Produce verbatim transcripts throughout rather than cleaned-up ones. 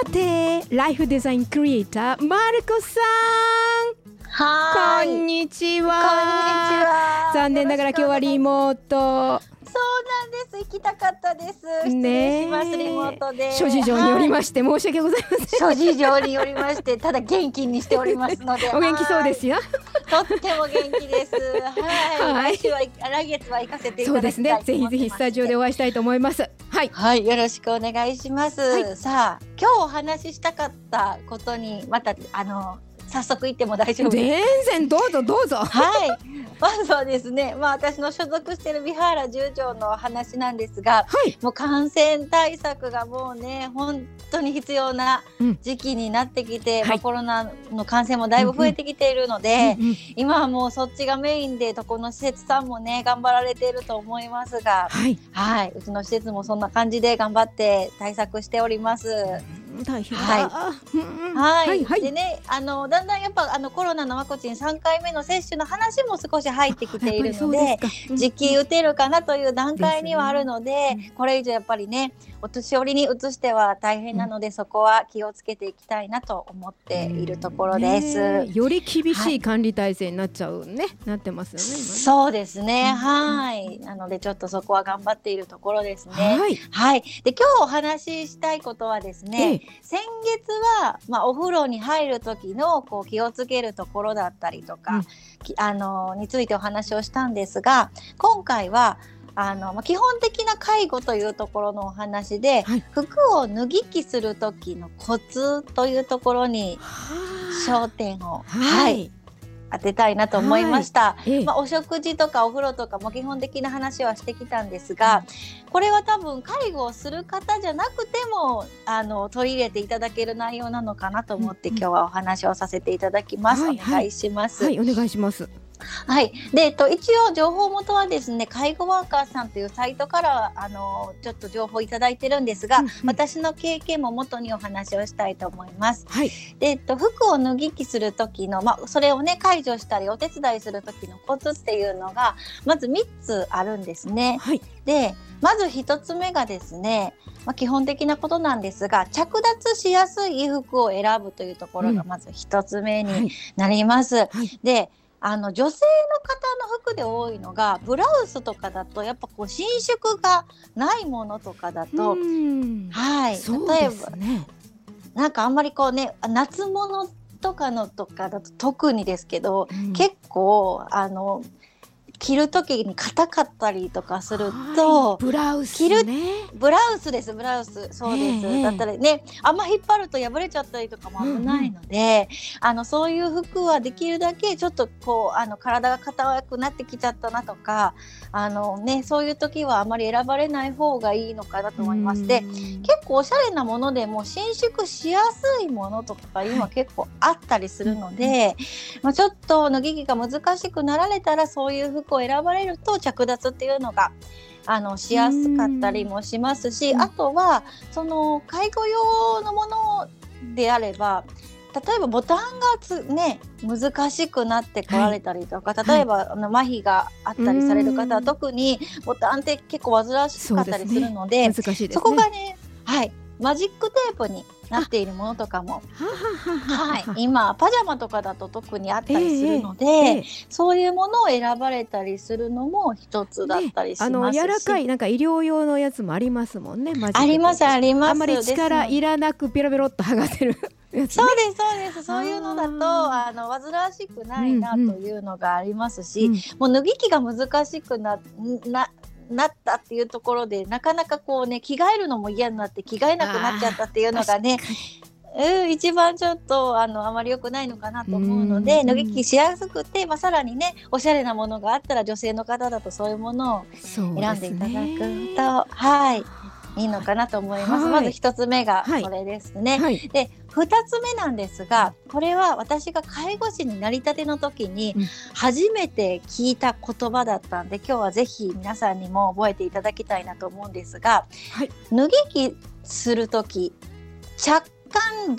てライフデザインクリエイターマルコさん、 はーい、 こんにちは。 こんにちは。 残念ながら今日はリモート。 そうなんです。行きたかったです。失ね礼します。リモートで。 諸事情によりまして申し訳ございません。 諸事情によりまして、ただ元気にしておりますので。 お元気そうですよ。 とっても元気です。はい。 はい来週は来月は行かせていたそうでだきたいと思ってまして。 すね。ぜひぜひスタジオでお会いしたいと思います。はい。 はい、よろしくお願いします。 はい、 さあ、今日お話ししたかったことにまたあの早速行っても大丈夫ですか？ 全然どうぞどうぞ。 はい。まずはですね、まあ私の所属しているビハーラ十条の話なんですが、 はい、 もう感染対策がもうね本当に必要な時期になってきて、 うん、 まあ、コロナの感染もだいぶ増えてきているので、 うんうん、 今はもうそっちがメインでどこの施設さんもね頑張られていると思いますが、 はい、 はい、うちの施設もそんな感じで頑張って対策しております。 大変だ。 はい、 はい、 はいはい、 でね、あのだんだんやっぱあのコロナのワクチンさんかいめの接種の話も少し入ってきているので、時期打てるかなという段階にはあるので、ね、これ以上やっぱりねお年寄りに移しては大変なので、うん、そこは気をつけていきたいなと思っているところです。 ね、より厳しい管理体制になっちゃうね、はい、なってますよね。今ねそうですね、うん、はい、なのでちょっとそこは頑張っているところですね。 はい、はい、 で今日お話ししたいことはですね、ええ、先月は、まあ、お風呂に入る時のこう気をつけるところだったりとか、うん、あのについてお話をしたんですが、今回はあの、まあ、基本的な介護というところのお話で、はい、服を脱ぎ着する時のコツというところに焦点を、はいはい、当てたいなと思いました。はい、まあ、お食事とかお風呂とかも基本的な話はしてきたんですが、これは多分介護をする方じゃなくてもあの取り入れていただける内容なのかなと思って、うんうん、今日はお話をさせていただきます。はい、お願いします。 はい、はい、お願いします。 はい。で、えっと、一応情報元はですね、介護ワーカーさんというサイトからあのちょっと情報いただいてるんですが、うんうん、私の経験も元にお話をしたいと思います。はい。で、えっと、服を脱ぎ着する時の、まあ、それをね介助したりお手伝いする時のコツっていうのがまずみっつあるんですね。はい。で、まずひとつめがですね、まあ、基本的なことなんですが、着脱しやすい衣服を選ぶというところがまずひとつめになります。うん、はい。で、あの女性の方の服で多いのがブラウスとかだとやっぱこう伸縮がないものとかだと、はい、例えば、ね、なんかあんまりこうね夏物とかのとかだと特にですけど、うん、結構あの着る時に硬かったりとかすると、 ブラウス、ね、 着るブラウスですブラウスそうです、えー、だったらねあんま引っ張ると破れちゃったりとかも危ないので、うんうん、あのそういう服はできるだけちょっとこうあの体が硬くなってきちゃったなとかあの、ね、そういう時はあまり選ばれない方がいいのかなと思います。で、結構おしゃれなものでも伸縮しやすいものとか今結構あったりするので、はい、まあ、ちょっと脱ぎ着が難しくなられたらそういう服を選ばれると着脱っていうのがあのしやすかったりもしますし、あとはその介護用のものであれば例えばボタンがつ、ね、難しくなってこられたりとか、はい、例えば、はい、あの麻痺があったりされる方は特にボタンって結構煩わしかったりするの で, そ, で、ね、そこがね、はい、マジックテープになっているものとかもはい、今パジャマとかだと特にあったりするので、えーえー、そういうものを選ばれたりするのも一つだったりしますし、ね、あの柔らかいなんか医療用のやつもありますもんね。マジックテープありますあります。 あんまり力いらなくペロペロっと剥がせるやつ、ね、 そうですそうです。そういうのだとあの煩わしくないなというのがありますし、うんうん、もう脱ぎ着が難しくなななったっていうところでなかなかこうね着替えるのも嫌になって着替えなくなっちゃったっていうのがねうん、一番ちょっと あのあまり良くないのかなと思うので脱ぎ着しやすくて、まあ、さらにねおしゃれなものがあったら女性の方だとそういうものを選んでいただくと、はいいいのかなと思います。はい、まず一つ目がそれですね。はいはい、で二つ目なんですが、これは私が介護士になりたての時に初めて聞いた言葉だったんで、今日はぜひ皆さんにも覚えていただきたいなと思うんですが、はい、脱ぎ着する時着寒脱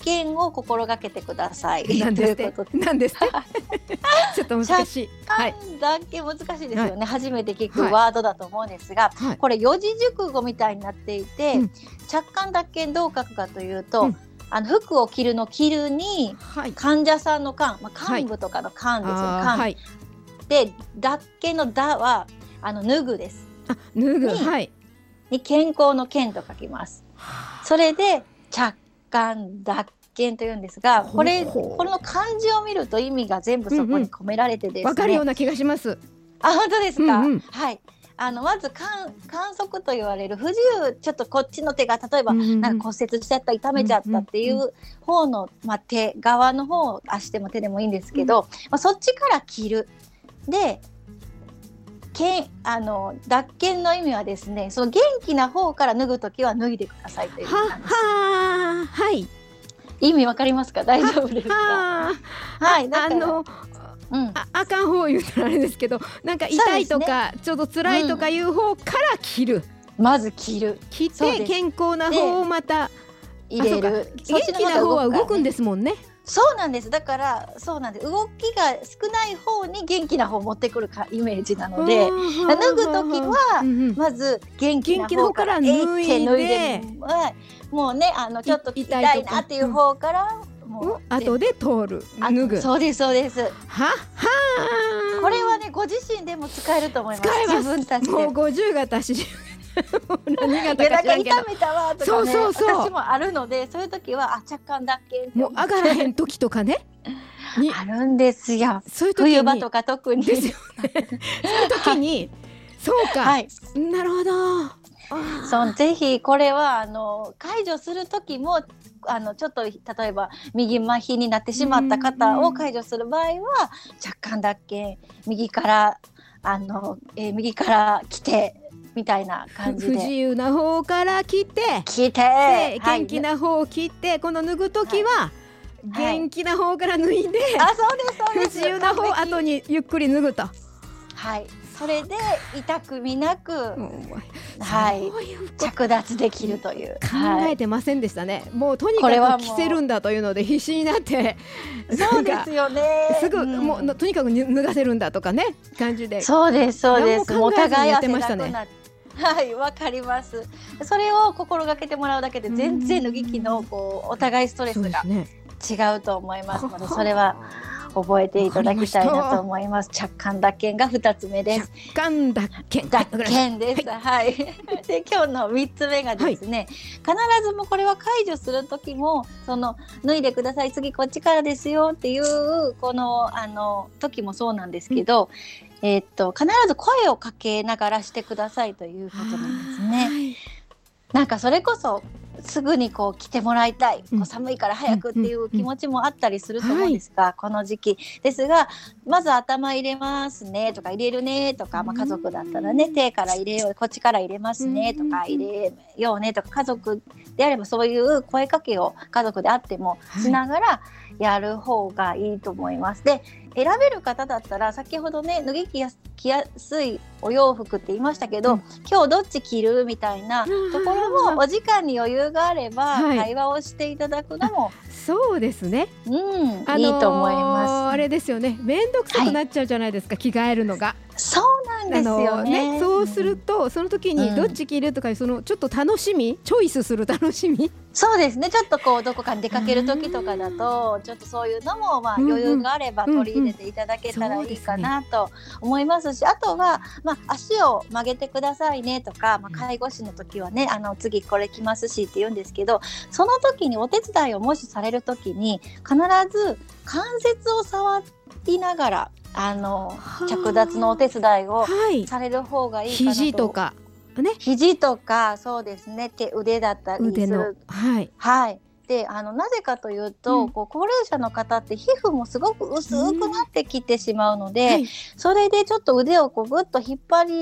肩を心がけてください。 なんですってということでなんですってちょっと難しい。はい。 脱肩難しいですよね、 は初めて聞くワードだと思うんですが、 はいこれ四字熟語みたいになっていて、 うん着寒脱肩どう書くかというと、 うんあの服を着るの着るにはい。 患者さんの患、まあ、幹部とかの患ですよね、患あーはい。 で脱肩の脱はあの脱ぐです。 あ、脱ぐ。 にはい。 に健康の健と書きます。それで着寒脱肩というんですが、これほうほうこの漢字を見ると意味が全部そこに込められてですね、 わかるような気がします。 あ、本当ですか、 うんうん、 はい。あのまず観観測と言われる不自由、ちょっとこっちの手が例えばうんうんうんなんか骨折しちゃった痛めちゃったっていう方の、まあ、手側の方、足でも手でもいいんですけど、まあ、そっちから切るでけんあの脱肩の意味はですね、その元気な方から脱ぐときは脱いでくださいという意味はなんです。 ははい。 意味わかりますか？大丈夫ですか？ ははい、だからあのうん、 ああかん方言うたらあれですけど、なんか痛いとか、ちょっと辛いとかいう方から切る。 まず切る、 切ってそうです健康な方をまた入れる。 元気な方は動くんですもんね。 そうなんです。だからそうなんです。動きが少ない方に元気な方を持ってくるかイメージなので、脱ぐ時はうんうんまず元気な方から元気な方から脱いでえいって脱いで、はいもうね、あのちょっとい痛痛いとかいなっていう方からもうんう後で通るあ脱ぐ。 そうですそうです。 ははーこれはねご自身でも使えると思います。 使えます自分たちで。 もうごじゅう型しもう何型いやなんかか知らんけど痛めたわとかね、 そうそうそう私もあるので、そういう時はあ着寒脱肩ってもう上がらへん時とかねにあるんですよ。 そういう時に冬場とか特にですよねそういう時にそうか、 はい。 なるほど。あーそうぜひこれはあの解除する時もあのちょっと例えば右麻痺になってしまった方を解除する場合は着寒脱肩右からあの、えー右から来てみたいな感じ不自で由な方から切って来て、 ではい元気な方を切ってこの脱ぐ時ははい元気な方から脱いであそうですそう不です自由な方完璧後にゆっくり脱ぐと。 はいそれで痛くみなく、 もうはいそういうこと着脱できるという考はいえてませんでしたね。もうとにこれはもうかく着せるんだというので必死になってそうですよねすぐ、 んもうとにかく脱がせるんだとかね感じでそうですそうです。 何も考えずにお互いやって汗ましたねだくなってはいわかります。それを心がけてもらうだけで全然脱ぎ着のこうお互いストレスがそうですね。 違うと思いますので、それは覚えていただきたいなと思います。着寒脱肩がふたつめです。 着寒脱肩脱肩です。はい。で今日のみっつめがですね、必ずもこれは解除する時もその脱いでください次こっちからですよっていうこのあの時もそうなんですけど、えーっと必ず声をかけながらしてくださいということなんですね。 はいなんかそれこそすぐにこう来てもらいたい、 うんこう寒いから早くっていう気持ちもあったりすると思うんですが、この時期ですがまず頭入れますねとか入れるねとか、まあ、家族だったらね手から入れようこっちから入れますねとか入れようねとか家族であればそういう声かけを家族であってもしながらやる方がいいと思います。で選べる方だったら先ほどね脱ぎ着やす着やすいお洋服って言いましたけど、 うん今日どっち着るみたいなところもお時間に余裕があればはい会話をしていただくのも、 そうですね。 うんあのーいいと思います。 あれですよね。面倒くさくなっちゃうじゃないですか、着替えるのが。 そうなんですよね。 そうするとその時にどっち着るとか、そのちょっと楽しみチョイスする楽しみそうですね。ちょっとこうどこかに出かける時とかだとちょっとそういうのもまあうんうん余裕があれば取り入れていただけたらいいかなと思いますし、あとはまあ足を曲げてくださいねとか、まあ、介護士の時はねあの次これ来ますしって言うんですけど、その時にお手伝いをもしされる時に必ず関節を触りながらあの着脱のお手伝いをはいされる方がいいかなと。 肘とかね肘とかそうですね手腕だったりす腕のる。 はいはい。であのなぜかというと、 うんこう高齢者の方って皮膚もすごく薄くなってきてしまうので、 はいそれでちょっと腕をこうぐっと引っ張り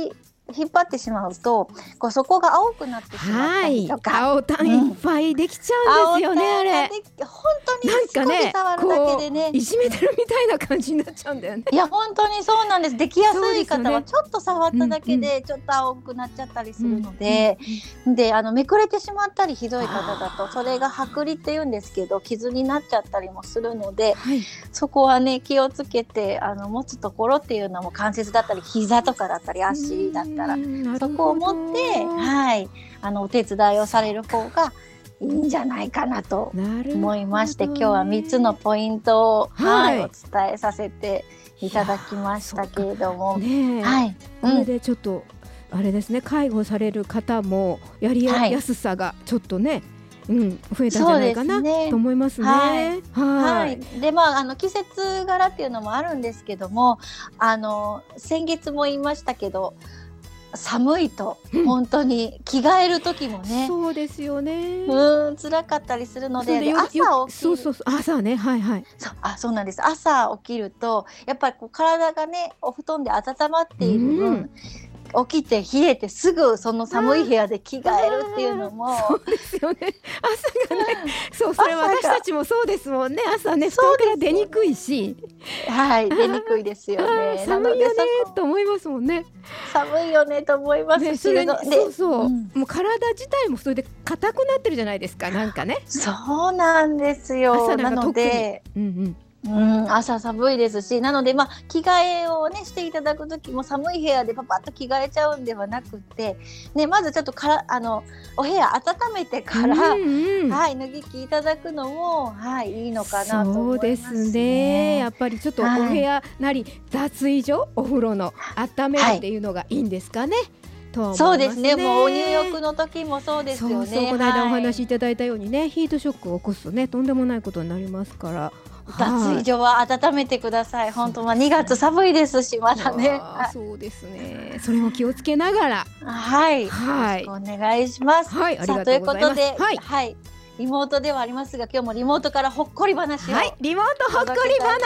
引っ張ってしまうとこうそこが青くなってしまったりとか、 はい、青タンいっぱいできちゃうんですよね、うん、あれ本当に少し触るだけでね、 いじめてるみたいな感じになっちゃうんだよね。 いや本当にそうなんです。できやすい方はちょっと触っただけでちょっと青くなっちゃったりするので、うんうん、であのめくれてしまったりひどい方だとそれが剥離っていうんですけど傷になっちゃったりもするので、はい、そこはね気をつけてあの持つところっていうのも関節だったり膝とかだったり足だったらそこを持って、はい、あのお手伝いをされる方がいいんじゃないかなと思いまして、ね、今日はみっつのポイントを、はいはい、お伝えさせていただきましたけれども、 ねはい、これでちょっと、うん、あれですね介護される方もやりやすさがちょっとね、はいうん、増えたんじゃないかな、ね、と思いますね。はい、 はい、でまああの季節柄っていうのもあるんですけども、あの先月も言いましたけど。寒いと本当に着替える時もね、 うん、そうですよねうん辛かったりするので、で朝起きるそうそうそう朝ねはいはいそうあそうなんです。朝起きるとやっぱりこう体がねお布団で温まっている分、うん起きて冷えてすぐその寒い部屋で着替えるっていうのもそうですよね朝がねそうそれ私たちもそうですもんね朝ね布団から出にくいしはい出にくいですよね寒いよねと思いますもんね寒いよねと思いますし、ね、 それでそうそう、うん、もう体自体もそれで硬くなってるじゃないですかなんかねそうなんですよ朝なんか特になので、 うんうんうん、朝寒いですしなので、まあ、着替えを、ね、していただく時も寒い部屋でパパッと着替えちゃうんではなくて、ね、まずちょっとからあのお部屋温めてから、うんうんはい、脱ぎ着いただくのも、はい、いいのかなと思いますね。 そうですねやっぱりちょっとお部屋なり、はい、脱衣所お風呂の温めるっていうのがいいんですかね、はいそうですねもう入浴の時もそうですよね。 そうそうこの間お話しいただいたようにね、はい、ヒートショックを起こすとねとんでもないことになりますから脱衣所は温めてください。本当はにがつ寒いですしまだね。 そうですね。それも気をつけながら、 はい、はい、よろしくお願いします。 はい、ありがとうございます。 ということで、はい、はい、リモートではありますが、今日もリモートからほっこり話を、 はい、リモートほっこり話。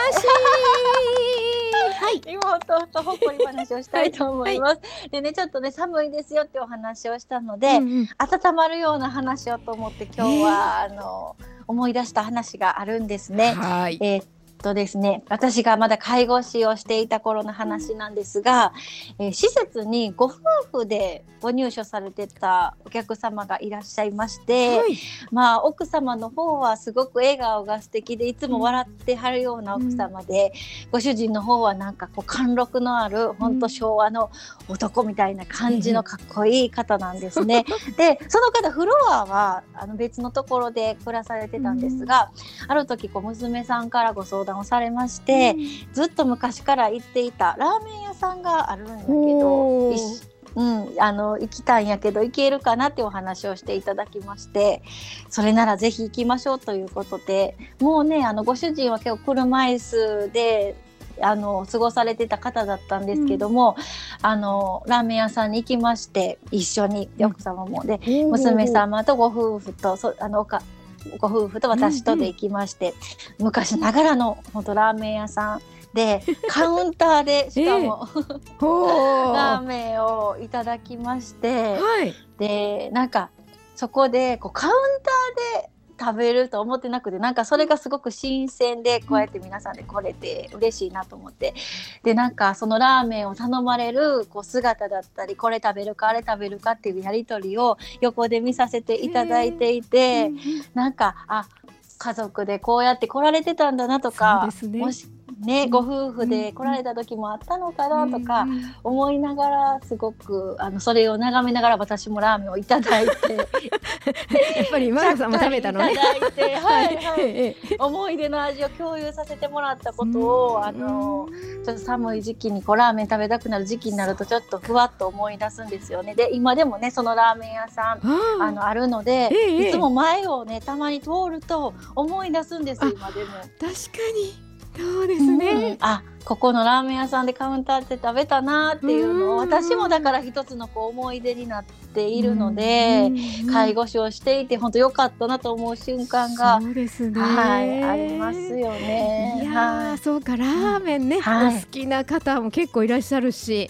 はい、リモートとほっこり話をしたいと思います。はい、でね、ちょっとね寒いですよってお話をしたので、うんうん、温まるような話をと思って今日は、えー、あの思い出した話があるんですね。 はい、 えーとですね、私がまだ介護士をしていた頃の話なんですが、えー、施設にご夫婦でご入所されてたお客様がいらっしゃいまして、はい、まあ、奥様の方はすごく笑顔が素敵でいつも笑ってはるような奥様で、うん、ご主人の方はなんかこう貫禄のある本当昭和の男みたいな感じのかっこいい方なんですね。でその方フロアはあの別のところで暮らされてたんですが、うん、ある時こう娘さんからご相談をされまして、うん、ずっと昔から行っていたラーメン屋さんがあるんだけど、うん、あの行きたいんやけど行けるかなってお話をしていただきまして、それならぜひ行きましょうということで、もうねあのご主人は結構車椅子であの過ごされてた方だったんですけども、うん、あのラーメン屋さんに行きまして一緒に奥様もで、うん、娘様とご夫婦とそあのおかご夫婦と私とで行きまして、うんうん、昔ながらの本当ラーメン屋さんでカウンターでしかも、えー、ラーメンをいただきまして、はい、でなんかそこでこうカウンターで食べると思ってなくて、なんかそれがすごく新鮮でこうやって皆さんで来れて嬉しいなと思って、でなんかそのラーメンを頼まれるこう姿だったり、これ食べるかあれ食べるかっていうやり取りを横で見させていただいていて、なんかあ家族でこうやって来られてたんだなとか、 そうですね、 もしね、ご夫婦で来られた時もあったのかなとか思いながら、すごくあのそれを眺めながら私もラーメンをいただいてやっぱりマルコさんも食べたのね、 いただいて、はいはい、思い出の味を共有させてもらったことを、あのちょっと寒い時期にこうラーメン食べたくなる時期になるとちょっとふわっと思い出すんですよね。で今でもねそのラーメン屋さん あ, あのあるので、ええ、いつも前をねたまに通ると思い出すんです。今でも確かにそうですね、 うん、あここのラーメン屋さんでカウンターで食べたなっていうのを、私もだから一つのこう思い出になっているので、介護士をしていて本当良かったなと思う瞬間がそうですね、 はい、ありますよね。 いや、はい、そうかラーメンね、 はい、 お好きな方も結構いらっしゃるし、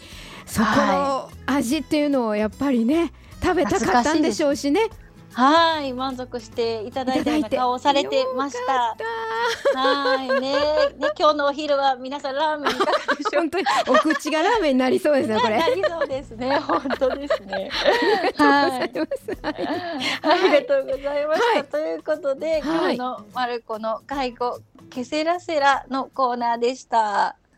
そこの味っていうのをやっぱりね食べたかったんでしょうしね。 はい、満足していただいたような顔をされてました。はいね、ね、今日のお昼は皆さんラーメンいかがでしょう。 本当にお口がラーメンになりそうですねこれ。 なりそうですね、本当ですね。 はい、 ありがとうございました。はい、ということで、はい、今日のマルコの介護ケセラセラのコーナーでした。